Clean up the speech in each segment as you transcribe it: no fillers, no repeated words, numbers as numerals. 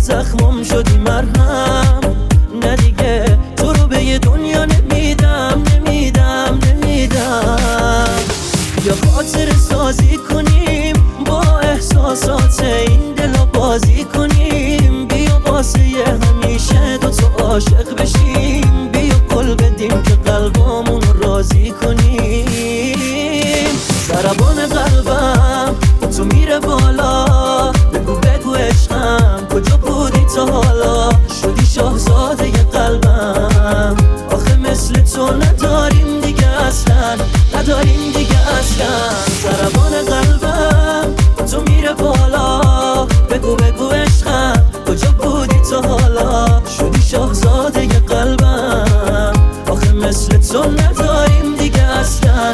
زخمم شدی مرهم. نه دیگه تو رو به یه دنیا نمیدم. یا خاطر سازی کنیم با احساسات این دلا بازی کنیم. بیا واسه همیشه دوتا عاشق بشیم. بیا قول بدیم که قلبامون رو راضی کنیم. ضربان قلبم تو میره بالا. بگو عشقم کجا بودی تا حالا؟ شدی شاهزاده قلبم. آخه مثل تو نداریم دیگه اصلا. ضربان قلبم تو میره بالا. بگو عشقم کجا بودی تا حالا؟ شدی شاهزاده قلبم. آخه مثل تو نداریم دیگه اصلا.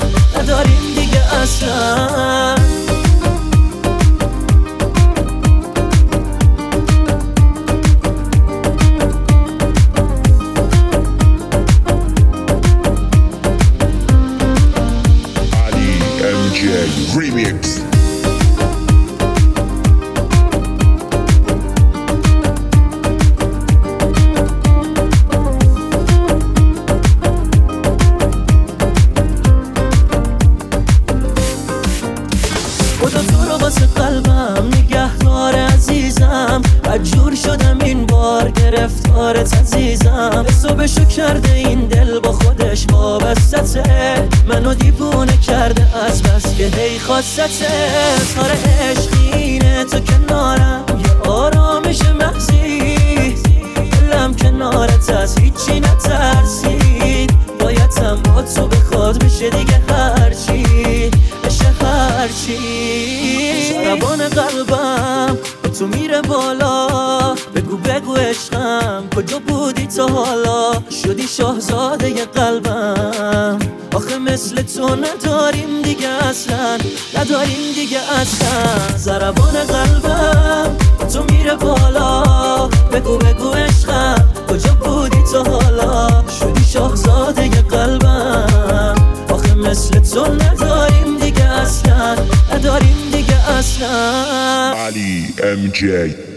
Remix. خدا تو رو واسه قلبم نگهدار عزیزم. عجور شدم این بار گرفتارت عزیزم. حسابشو کرده این دل با خودش وابستته. منو دیوونه کرده از بس که هی خواستته. سار عشقینه تو کنارم یه آرامش محضی. دلم کنارت از هیچی نترسید. بایدم با تو بخواد بشه دیگه هرچی. ضربان قلبم تو میره بالا. بگو عشقم کجا بودی تا حالا؟ شدی شاهزاده قلبم. آخه مثل تو نداریم دیگه اصلا. ضربان قلبم تو میره بالا. بگو عشقم کجا بودی تا حالا؟ شدی شاهزاده قلبم. آخه مثل تو نداریم دیگه اصلا. Ali MJ.